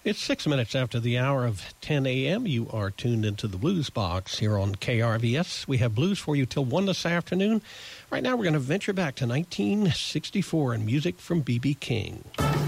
It's 6 minutes after the hour of 10 a.m. You are tuned into the Blues Box here on KRVS. We have blues for you till 1 this afternoon. Right now we're going to venture back to 1964 and music from B.B. King.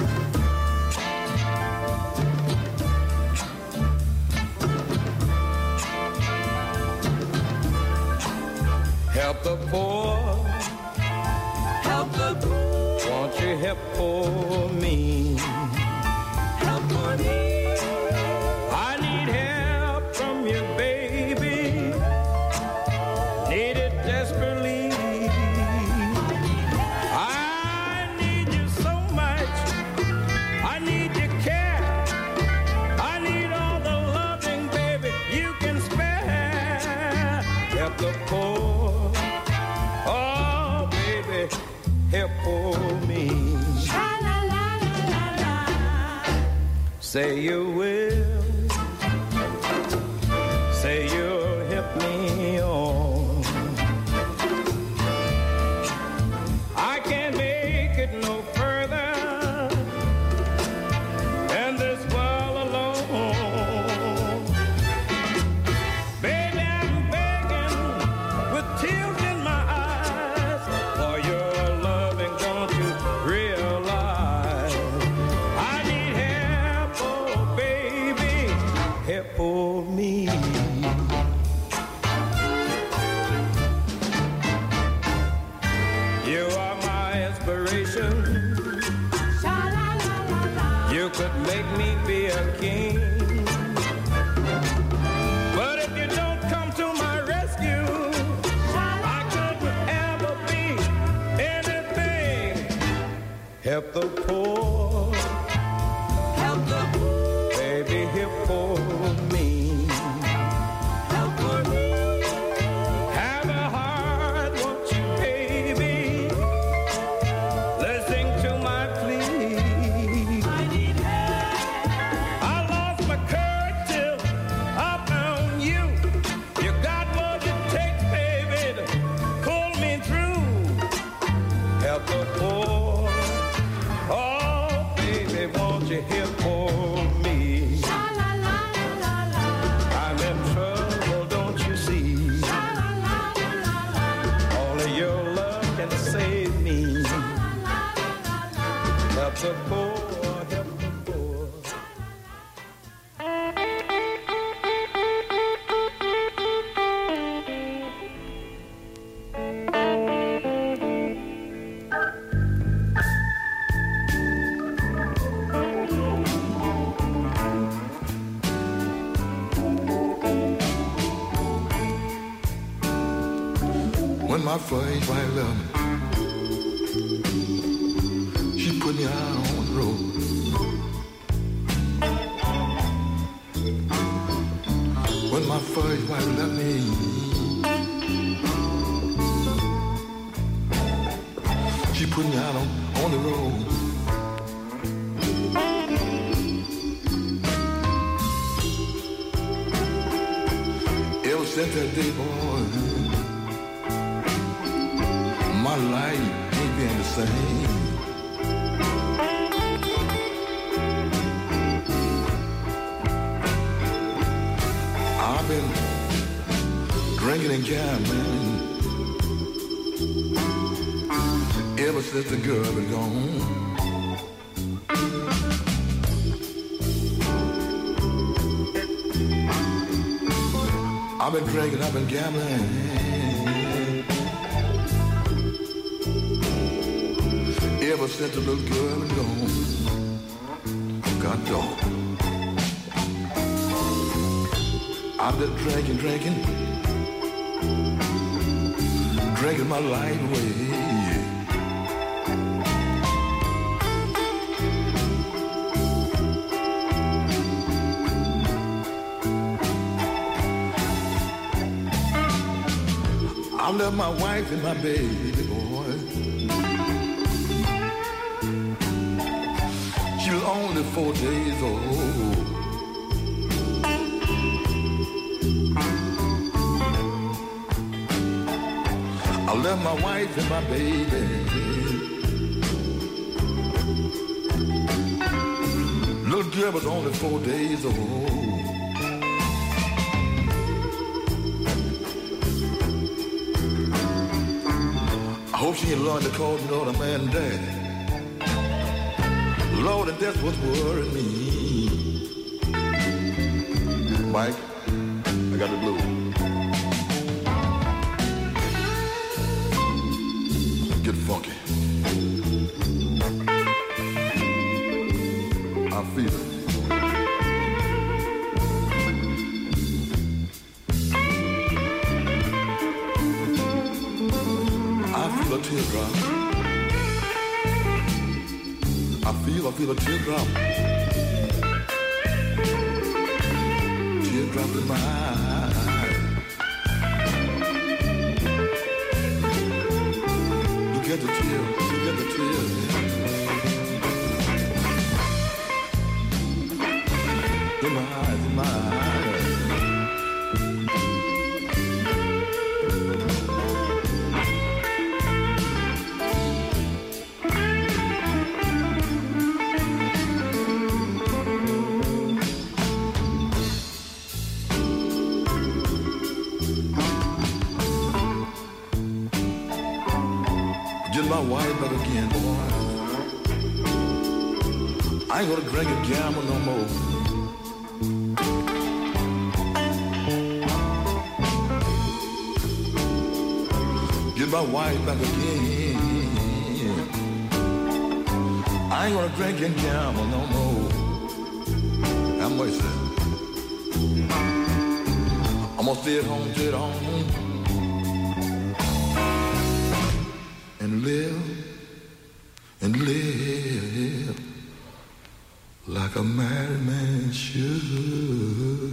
Help the poor. Help the poor. Won't you help for me? Help for me. I need help from you, baby. Need it desperately. I need you so much. I need your care. I need all the loving, baby, you can spare. Help the poor. Oh, baby, help for me. Say you will, say you'll help me on. I can't make it no further than this world alone. Baby, I'm begging with tears in my eyes for your loving, don't you realize? I need help, oh baby, help for me. You are my inspiration. You could make me be a king. But if you don't come to my rescue, I couldn't ever be anything. Help the poor. Help the poor. Baby, help for me. Help for me. Have a heart, won't you, baby? Listen to my plea. I need help. I lost my courage till I found you. You got what it takes, baby, to pull me through. Help the poor. Oh, baby, won't you help for me? I'm in trouble, don't you see? Only your love can save me. Help the poor, help the poor. When my first wife left me, she put me out on the road. When my first wife left me, she put me out on the road. Ever since that day, boy, my life ain't been the same. I've been drinking and gambling ever since the girl been gone. I've been drinking, I've been gambling ever since the little girl been gone. God dog. I've been drinking my life away. I left my wife and my baby boy. She was only 4 days old. I left my wife and my baby. Little girl was only 4 days old. I hope she ain't learned to call me no other man daddy. Lord, and that's what's worrying me. Mike, I got the blues. Get funky. I feel it. I feel a teardrop. I feel a teardrop. Teardrop in my eye. Look at the tear, look at the tear. In my eyes, in my eyes. My wife back again, boy. I ain't gonna drink and gamble no more. Get my wife back again. I ain't gonna drink and gamble no more. How much that? I'm gonna stay at home, and live like a married man should.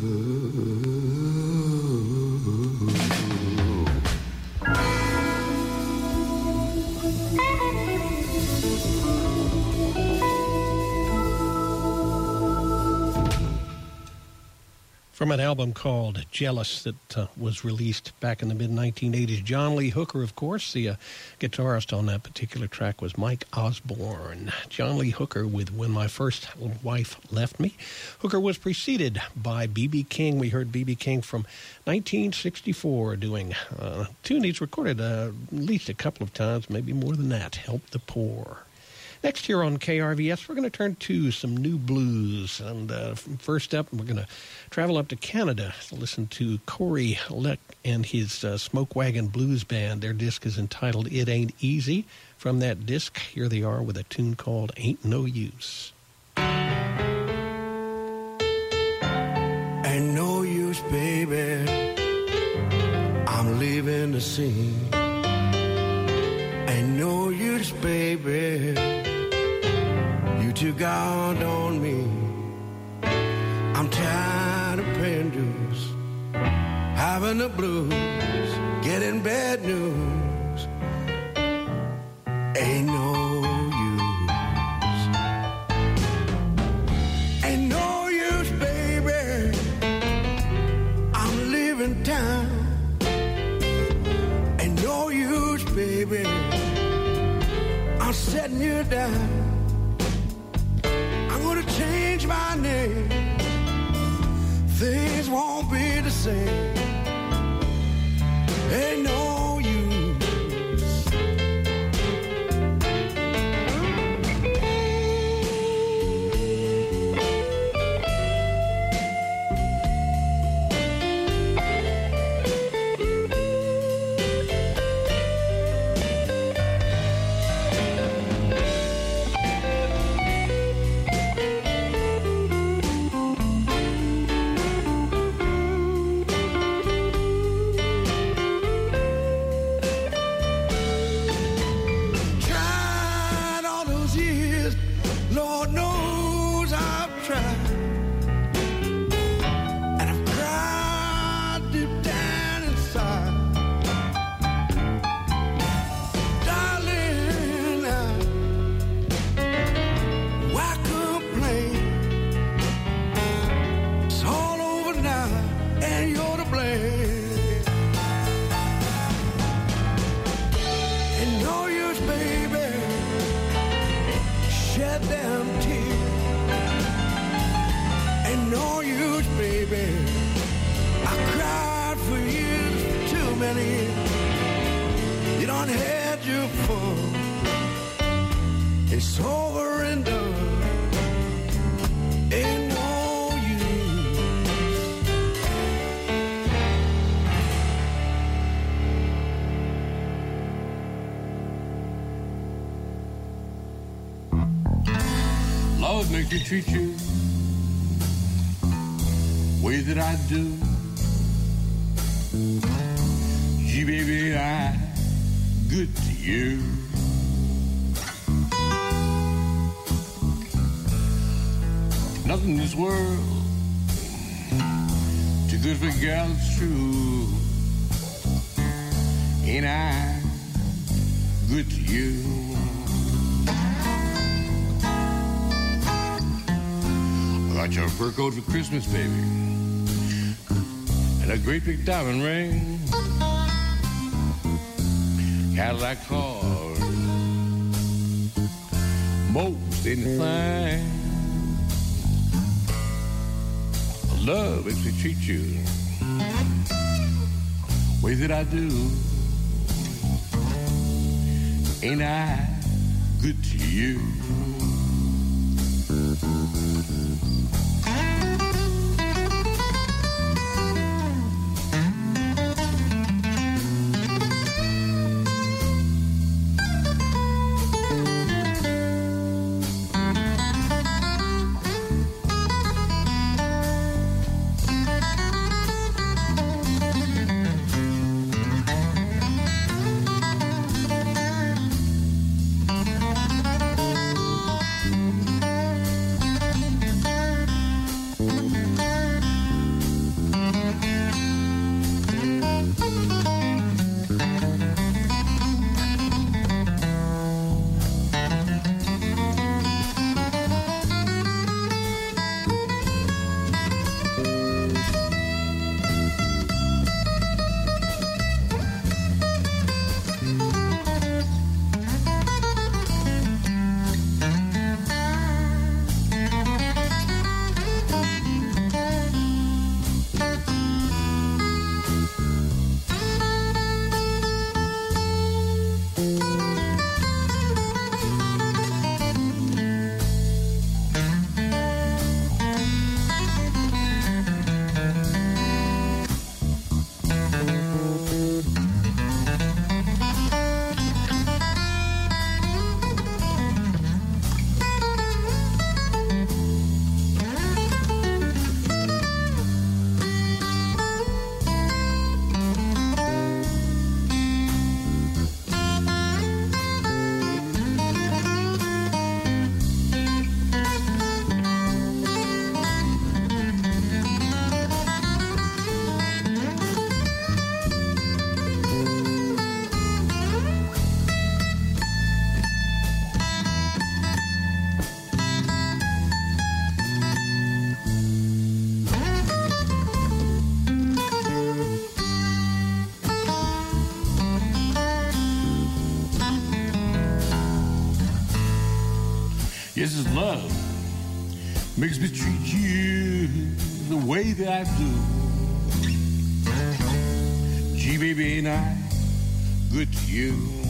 From an album called Jealous that was released back in the mid-1980s. John Lee Hooker, of course. The guitarist on that particular track was Mike Osborne. John Lee Hooker with When My First Wife Left Me. Hooker was preceded by B.B. King. We heard B.B. King from 1964 doing a tune he's recorded at least a couple of times, maybe more than that, Help the Poor. Next here on KRVS, we're going to turn to some new blues. And first up, we're going to travel up to Canada to listen to Corey Leck and his Smoke Wagon Blues Band. Their disc is entitled It Ain't Easy. From that disc, here they are with a tune called Ain't No Use. Ain't no use, baby. I'm leaving the scene. Ain't no use, baby. You took out on me. I'm tired of paying dues, having the blues, getting bad news. Ain't no use. Ain't no use, baby. I'm leaving town. Ain't no use, baby. I'm setting you down. I'm gonna change my name. Things won't be the same. Ain't no use. makes me treat you way that I do. Gee, baby, I'm good to you. Nothing in this world too good for a gal that's true. Ain't I good to you? I got your fur coat for Christmas, baby, and a great big diamond ring, Cadillac car, most anything. Love makes me treat you way that I do. Ain't I good to you? Yes, it's love makes me treat you the way that I do. Gee, baby, ain't I good to you?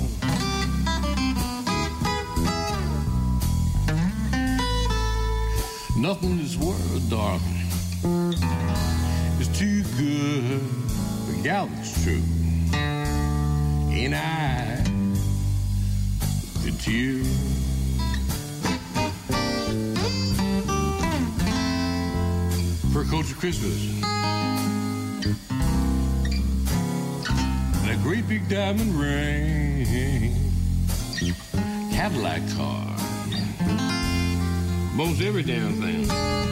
Nothing in this world, darling, is too good for a gal that's true. Ain't I good to you? Fur coat for Christmas, and a great big diamond ring, Cadillac car, most every damn thing.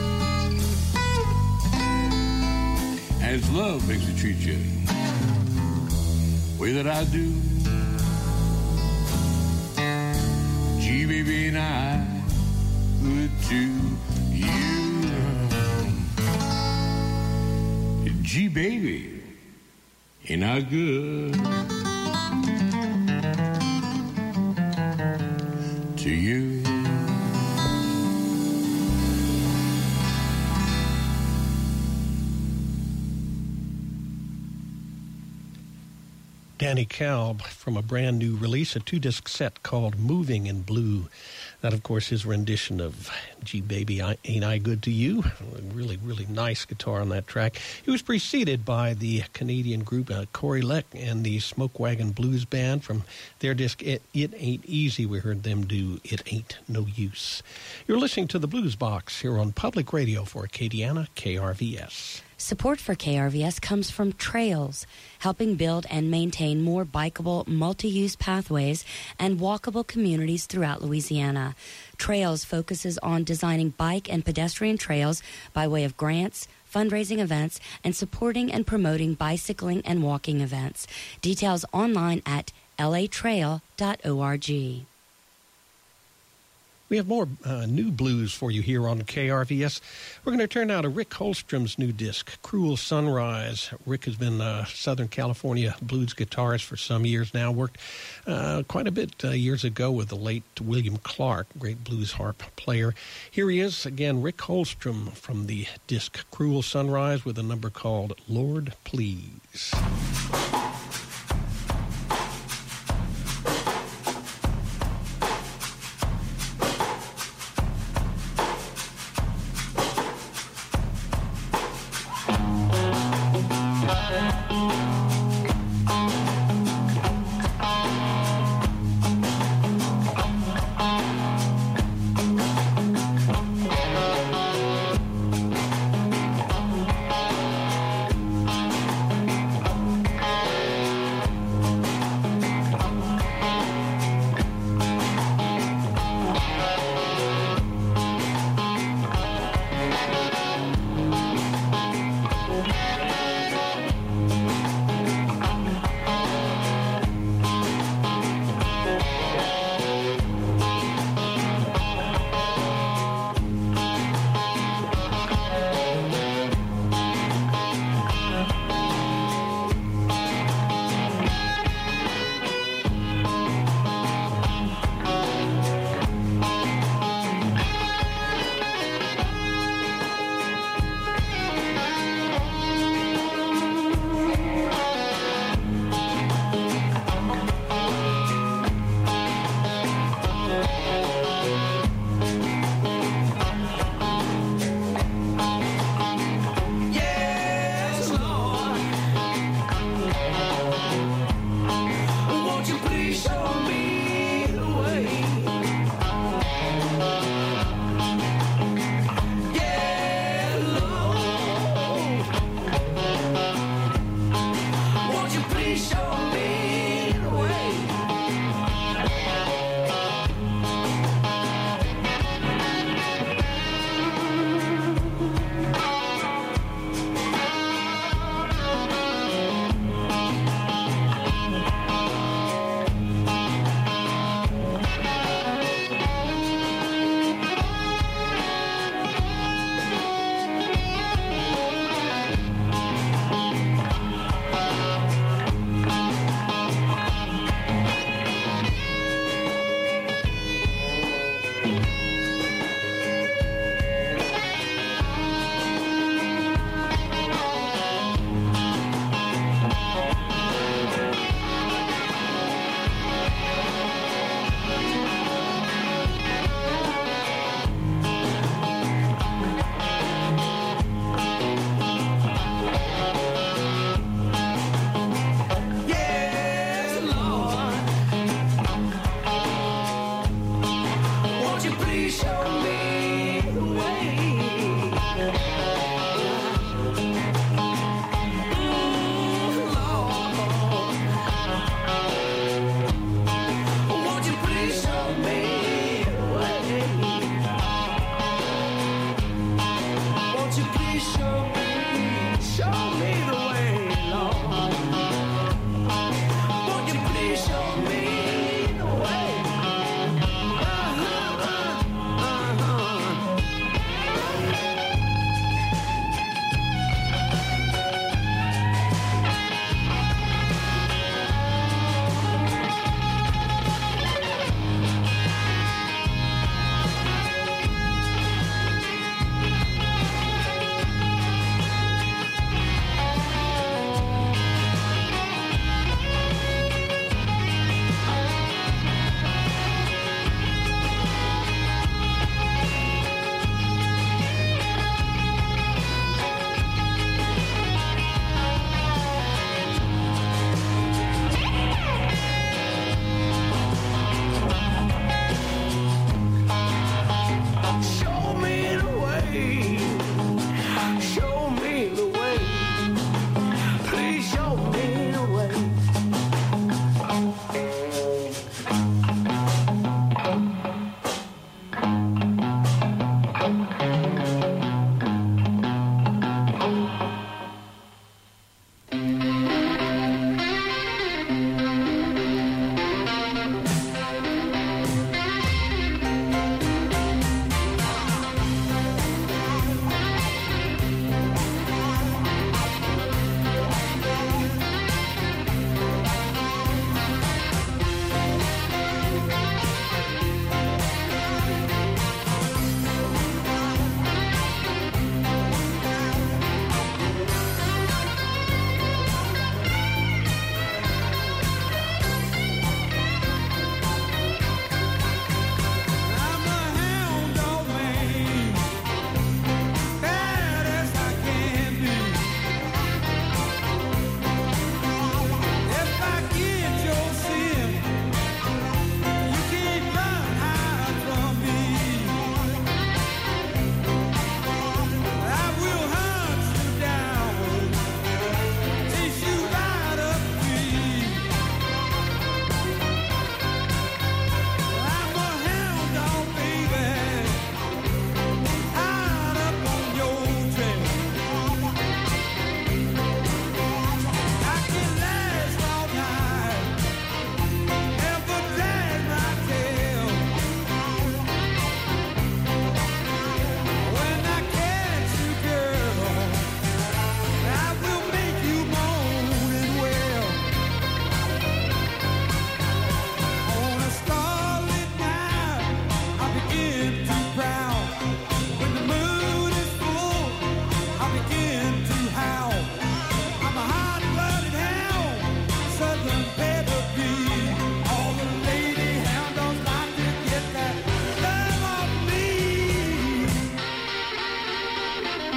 And it's love makes me treat you the way that I do. Gee, baby, and I good to you. Gee, baby, ain't I good to you? Danny Kalb from a brand new release, a 2-disc set called Moving in Blue. That, of course, his rendition of Gee Baby, Ain't I Good to You? Really, really nice guitar on that track. He was preceded by the Canadian group Corey Leck and the Smoke Wagon Blues Band from their disc It Ain't Easy. We heard them do It Ain't No Use. You're listening to the Blues Box here on Public Radio for Acadiana KRVS. Support for KRVS comes from Trails, helping build and maintain more bikeable, multi-use pathways and walkable communities throughout Louisiana. Trails focuses on designing bike and pedestrian trails by way of grants, fundraising events, and supporting and promoting bicycling and walking events. Details online at latrail.org. We have more new blues for you here on KRVS. We're going to turn now to Rick Holstrom's new disc, Cruel Sunrise. Rick has been a Southern California blues guitarist for some years now. Worked quite a bit years ago with the late William Clark, great blues harp player. Here he is again, Rick Holstrom from the disc Cruel Sunrise with a number called Lord Please.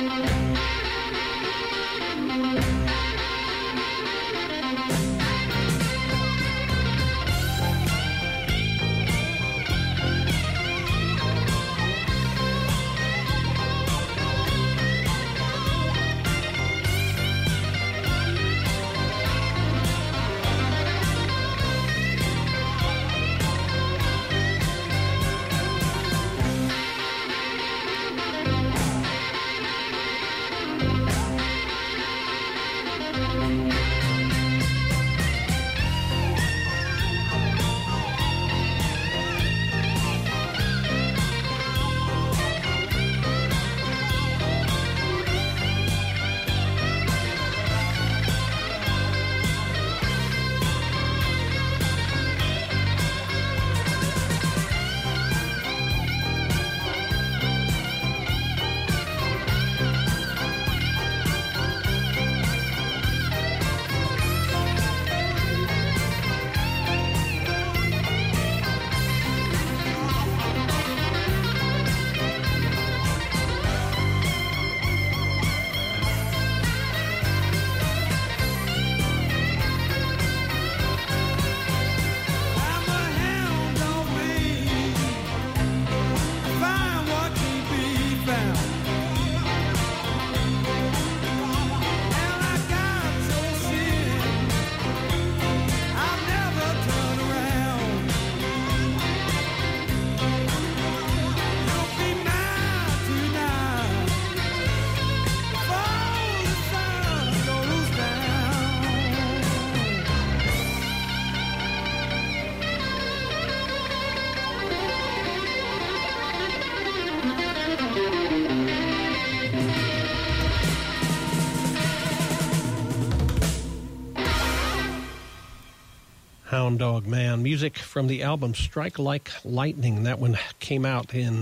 Hound Dog Man, music from the album Strike Like Lightning. That one came out in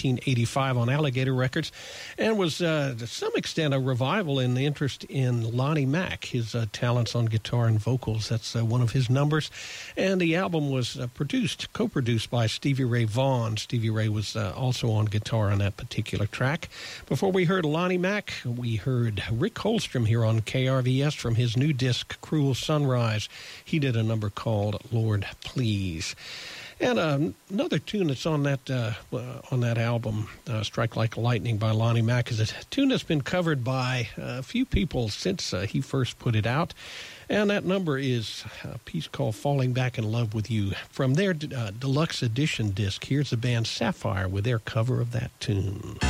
1985 on Alligator Records and was, to some extent, a revival in the interest in Lonnie Mack, his talents on guitar and vocals. That's one of his numbers. And the album was co-produced by Stevie Ray Vaughan. Stevie Ray was also on guitar on that particular track. Before we heard Lonnie Mack, we heard Rick Holstrom here on KRVS from his new disc, Cruel Sunrise. He did a number called Lord Please. And another tune that's on that album, Strike Like Lightning by Lonnie Mack, is a tune that's been covered by a few people since he first put it out. And that number is a piece called Falling Back in Love with You. From their deluxe edition disc, here's the band Sapphire with their cover of that tune.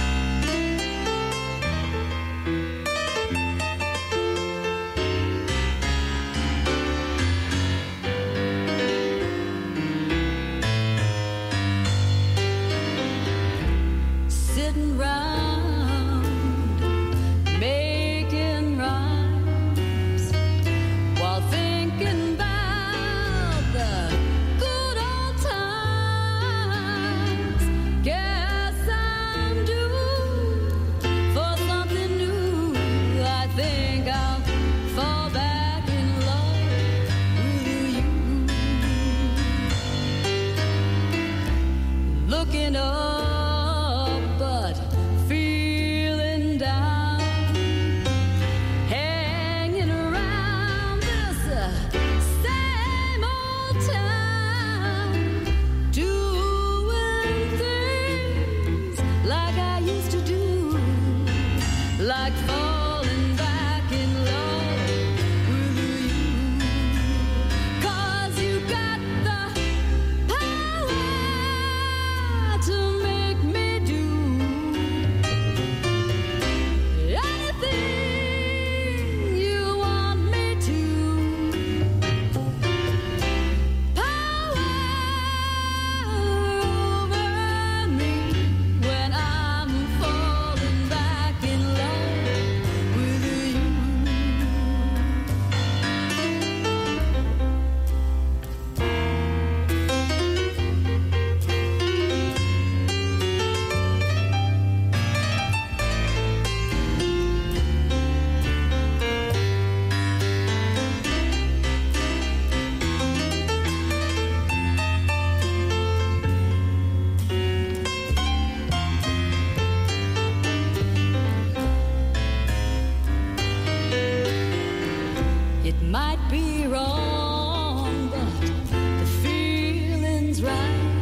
wrong, but the feeling's right.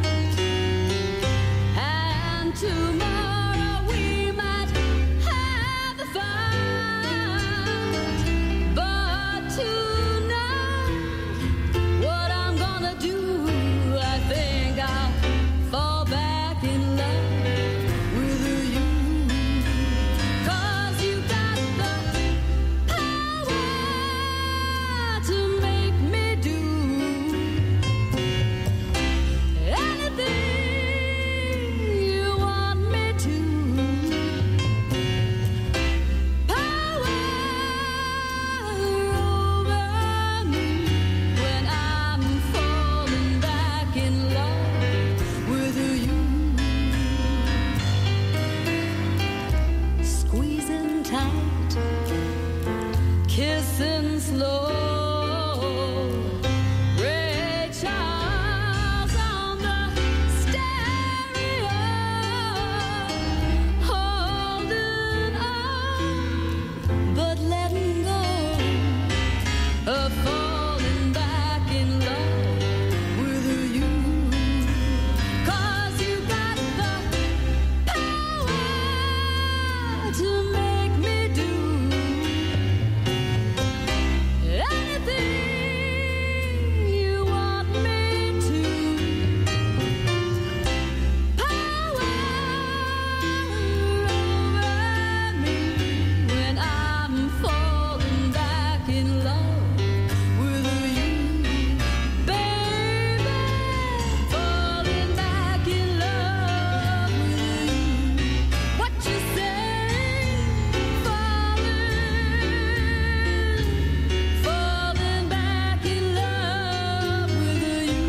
And tomorrow we might have a fight, but tonight, what I'm gonna do, I think I'll fall back in love with you. 'Cause you got the power to make me do anything you want me to. Power over me when I'm falling back in love with you. Squeezing tight, kissing slow. Ray Charles on the stereo, holding on, but letting go of falling back in love with you. 'Cause you got the power to make me do anything you want me to. Power over me when I'm falling back in love with you, baby. Falling back in love with you. What you say? Falling back in love with you.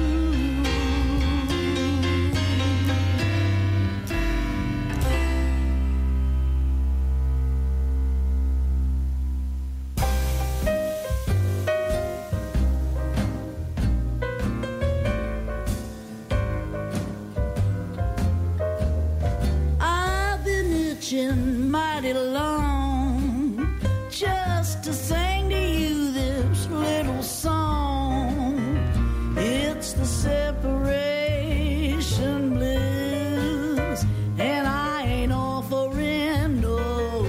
I've been itching mighty long just to sing to you this little song. It's the separation blues, and I ain't offering no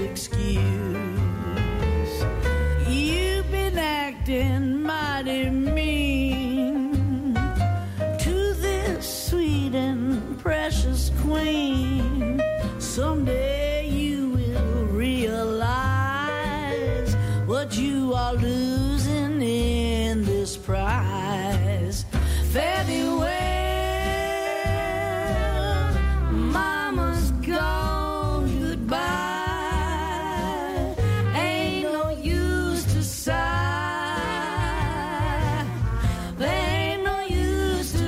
excuse. You've been acting mighty mean to this sweet and precious queen. Someday you will realize what you are losing in this prize. Fare thee well, mama's gone, goodbye. Ain't no use to sigh, there ain't no use to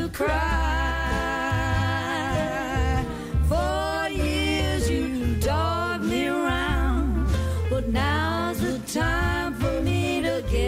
cry. For years you dogged me around, but now's the time for me to get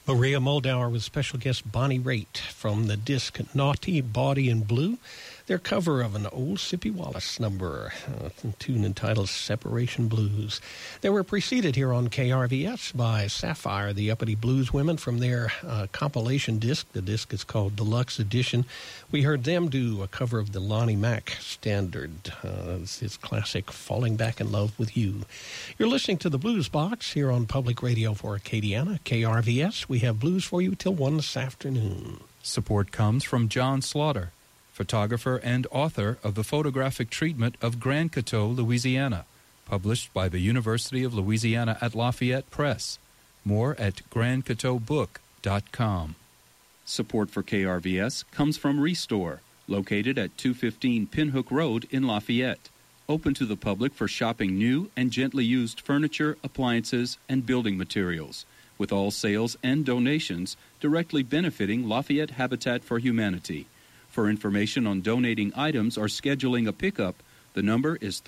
Maria Moldauer with special guest Bonnie Raitt from the disc Naughty Body in Blue. Their cover of an old Sippy Wallace number, a tune entitled Separation Blues. They were preceded here on KRVS by Sapphire, the Uppity Blues Women, from their compilation disc. The disc is called Deluxe Edition. We heard them do a cover of the Lonnie Mack standard, his classic Falling Back in Love with You. You're listening to the Blues Box here on Public Radio for Acadiana, KRVS. We have blues for you till 1 this afternoon. Support comes from John Slaughter, photographer and author of the photographic treatment of Grand Coteau, Louisiana, published by the University of Louisiana at Lafayette Press. More at grandcoteaubook.com. Support for KRVS comes from Restore, located at 215 Pinhook Road in Lafayette. Open to the public for shopping new and gently used furniture, appliances, and building materials, with all sales and donations directly benefiting Lafayette Habitat for Humanity. For information on donating items or scheduling a pickup, the number is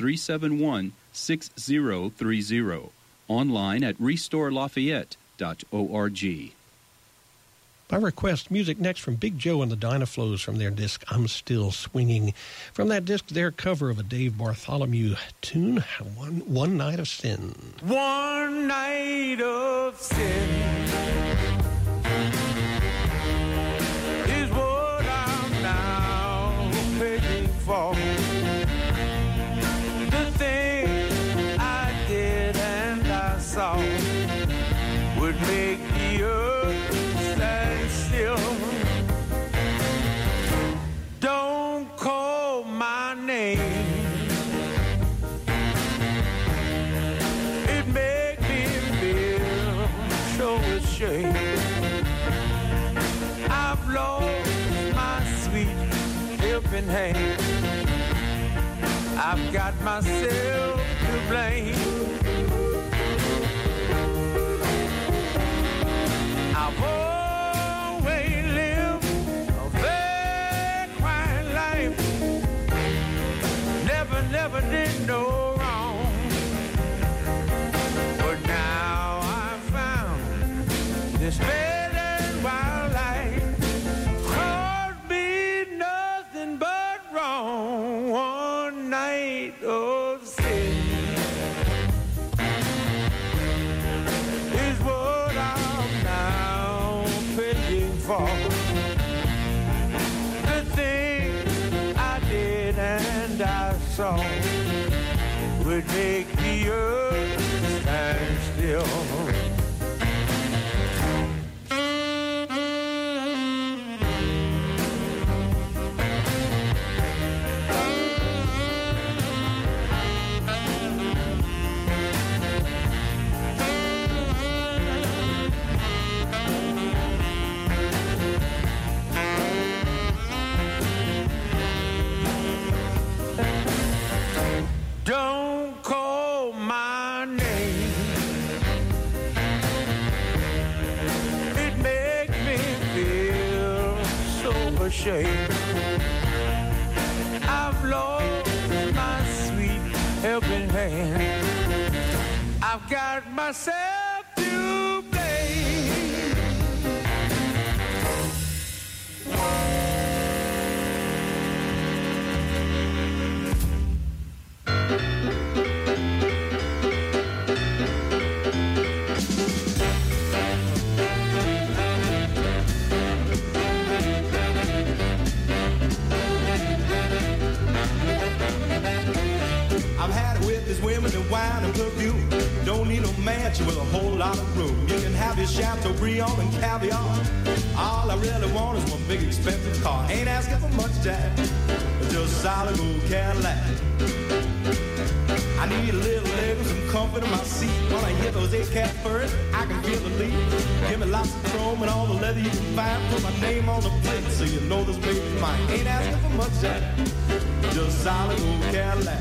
371-6030. Online at restorelafayette.org. By request, music next from Big Joe and the Dynaflows from their disc I'm Still Swinging. From that disc, their cover of a Dave Bartholomew tune, One Night of Sin. One night of sin is what I'm now paying for. The thing I did and I saw would make the earth stand still. Don't call my name. It make me feel so ashamed. I've lost my sweet helping hand. I've got myself to blame. I've always lived a very quiet life. Never did no wrong. But now I found this bed and wild life caused me nothing but wrong. One night of sin is what I'm now paying for. The thing I did and I saw would make the earth stand still. Don't call my name. It makes me feel so ashamed. I've lost my sweet helping hand. I've got myself to blame. I've had it with these women and wine and perfume. Don't need no mansion with a whole lot of room. You can have your Chateaubriand and caviar. All I really want is one big expensive car. Ain't asking for much, Jack, but just a solid old Cadillac. I need a little leg and some comfort in my seat. When I hit those A-cap first, I can feel the lead. Give me lots of chrome and all the leather you can find. Put my name on the plate so you know this baby's mine. Ain't asking for much, Jack, just a solid old Cadillac.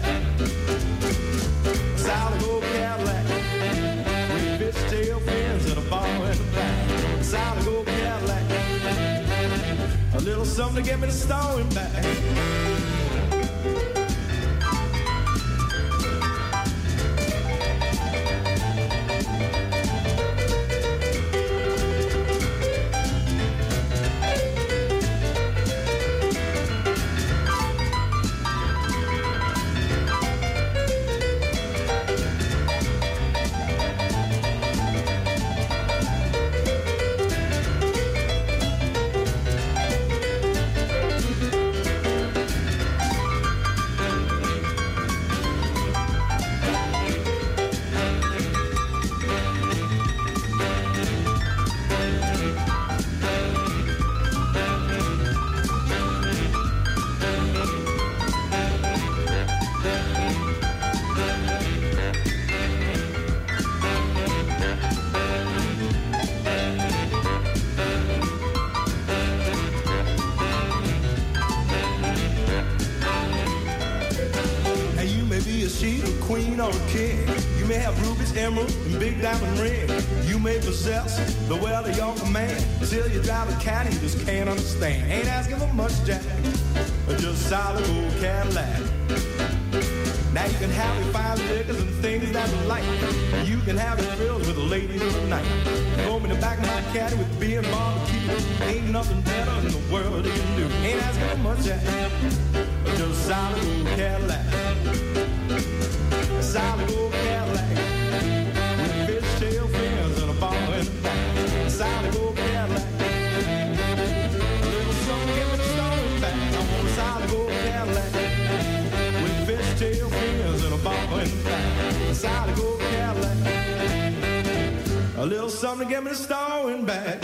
Solid old Cadillac with fishtail fins and a bar in the back. Solid old Cadillac, a little something to get me to starting back. or a king. You may have rubies, emeralds, and big diamond rings. You may possess the wealth of your command. Till you drive a caddy you just can't understand. Ain't asking for much, Jack, but just solid old Cadillac. Now you can have your fine liquors and things that you like. You can have your thrills with the ladies of the night. Throw me in the back of my caddy with beer and barbecue. Ain't nothing better in the world you can do. Ain't asking for much, Jack, but just solid old Cadillac. Solid old Cadillac with fishtail fins and a ball in the back. Solid old Cadillac. A little something give me the story back. I want a solid old Cadillac with fishtail fins and a ball in the back. Solid old Cadillac. A little something to get me the story back.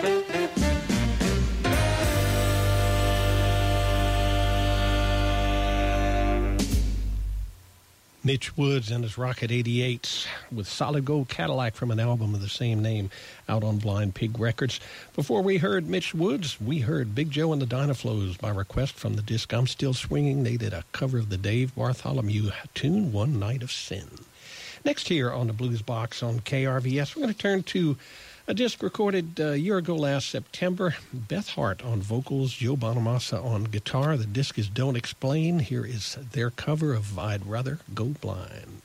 Mitch Woods and his Rocket 88s with Solid Gold Cadillac from an album of the same name out on Blind Pig Records. Before we heard Mitch Woods, we heard Big Joe and the Dynaflows by request from the disc I'm Still Swinging. They did a cover of the Dave Bartholomew tune, One Night of Sin. Next here on the Blues Box on KRVS, we're going to turn to a disc recorded a year ago last September. Beth Hart on vocals, Joe Bonamassa on guitar. The disc is Don't Explain. Here is their cover of I'd Rather Go Blind.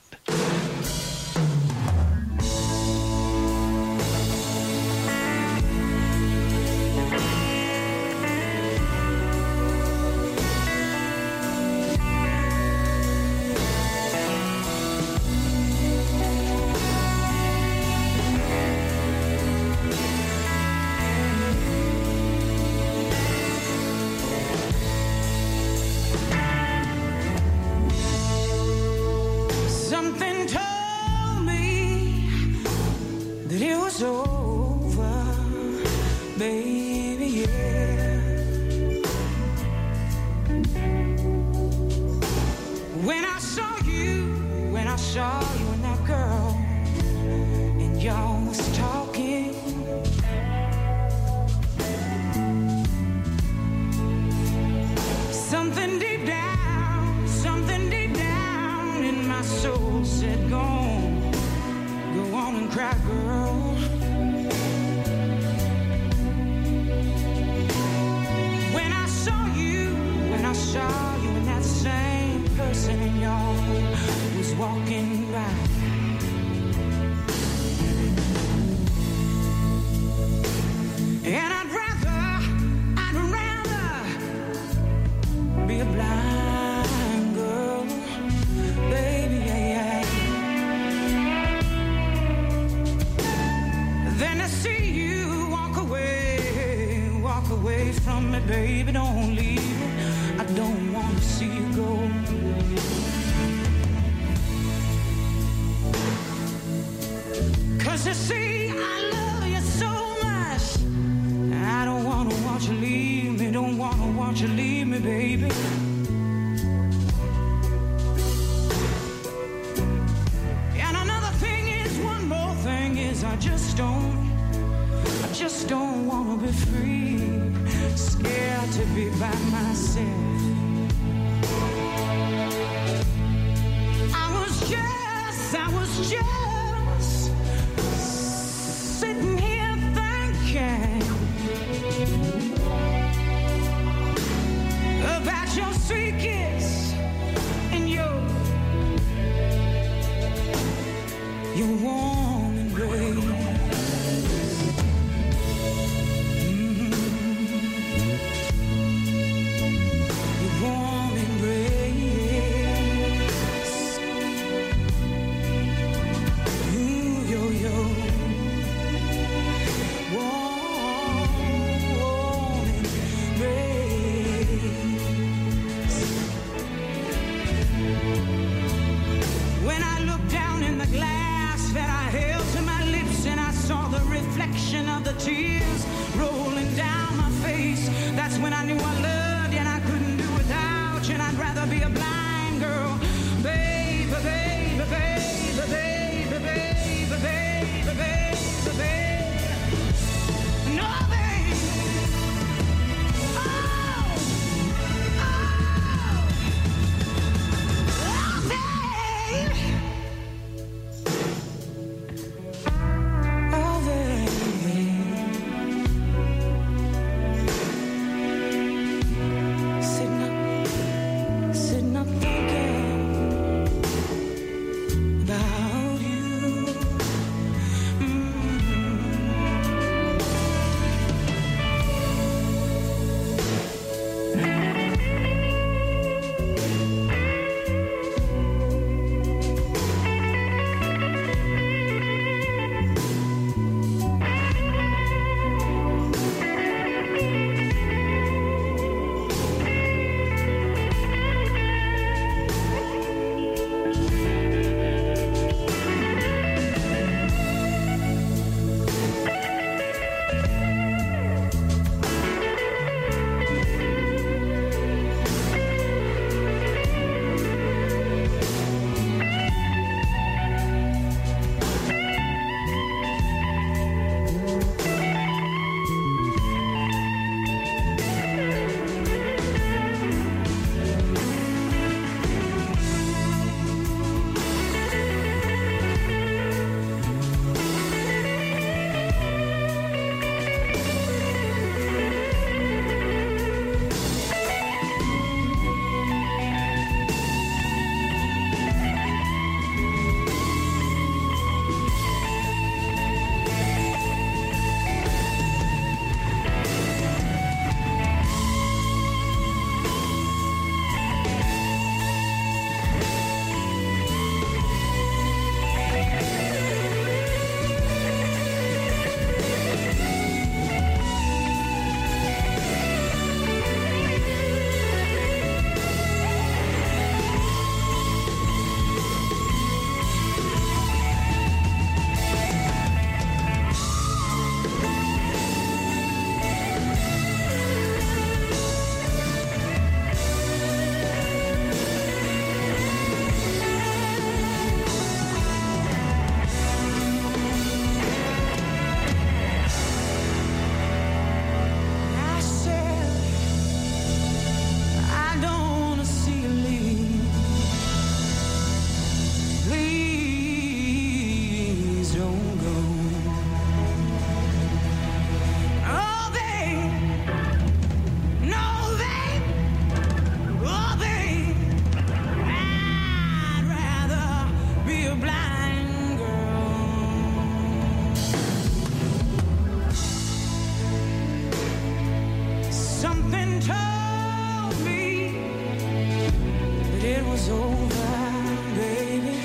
was over, baby.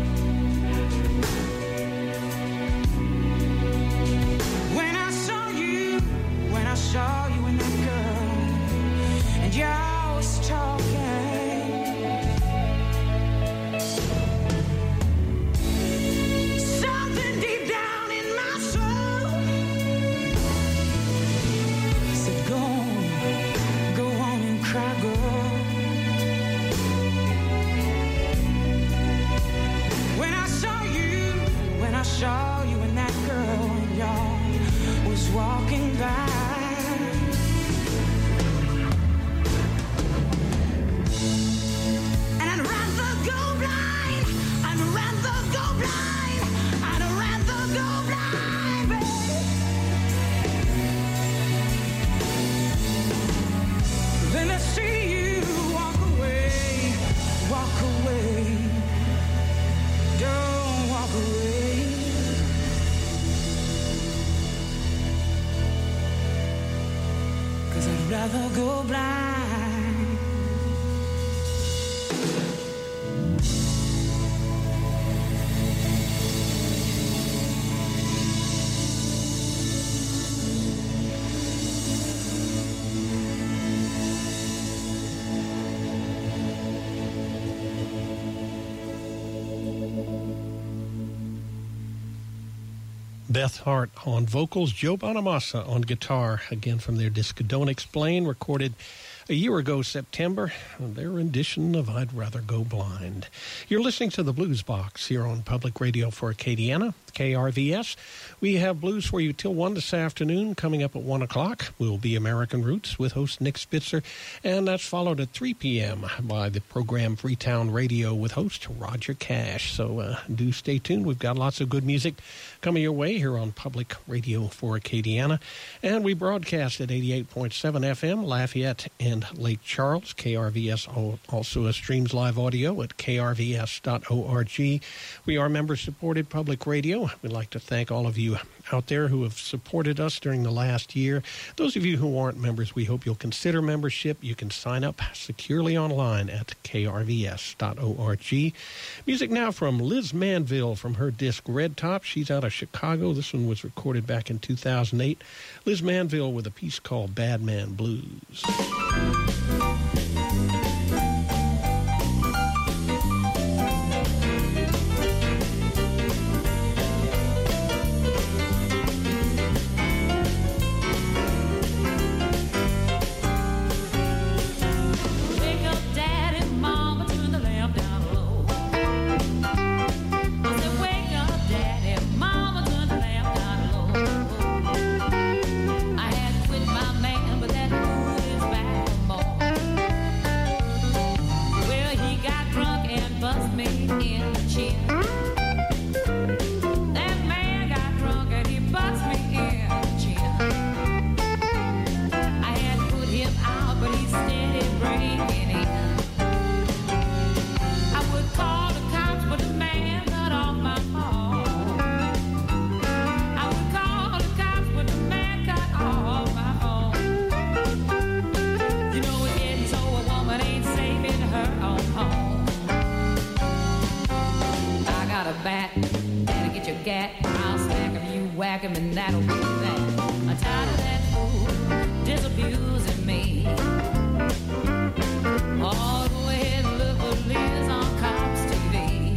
When I saw you and that girl, and y'all was talking. Something deep down in my soul said, go on and cry, girl. When I saw you and that girl, and y'all was walking by. And I'd rather go blind, I'd rather go blind, I'd rather go blind, baby, than to see you walk away, don't walk away. 'Cause I'd rather go blind. Beth Hart on vocals, Joe Bonamassa on guitar, again from their disc Don't Explain, recorded a year ago, September, their rendition of I'd Rather Go Blind. You're listening to the Blues Box here on Public Radio for Acadiana, KRVS. We have blues for you till 1 this afternoon. Coming up at 1 o'clock will be American Roots with host Nick Spitzer, and that's followed at 3 p.m. by the program Freetown Radio with host Roger Cash. So do stay tuned. We've got lots of good music coming your way here on Public Radio for Acadiana. And we broadcast at 88.7 FM, Lafayette and Lake Charles. KRVS also streams live audio at krvs.org. We are member-supported public radio. We'd like to thank all of you out there who have supported us during the last year. Those of you who aren't members, we hope you'll consider membership. You can sign up securely online at krvs.org. Music now from Liz Manville from her disc Red Top. She's out of Chicago. This one was recorded back in 2008. Liz Manville with a piece called Bad Man Blues. And that'll be that. I'm tired of that fool disabusing me. Oh, go ahead and look for Liz on Cops TV.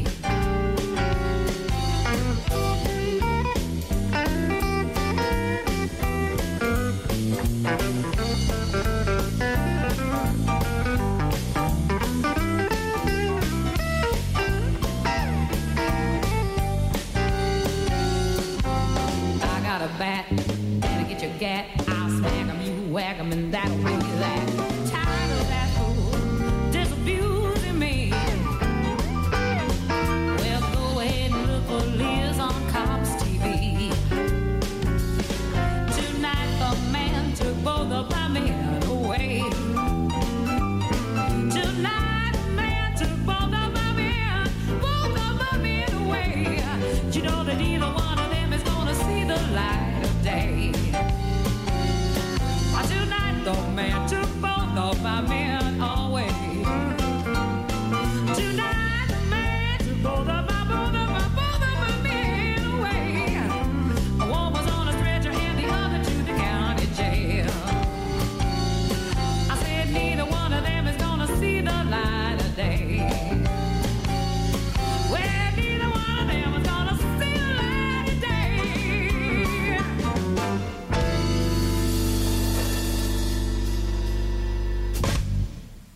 Bat, better get your gat. I'll smack 'em, you whack 'em, and that'll be that. Tired of that fool disabusing me. Well, go ahead and look for Liz on Cops TV. Tonight, the man took both of my men.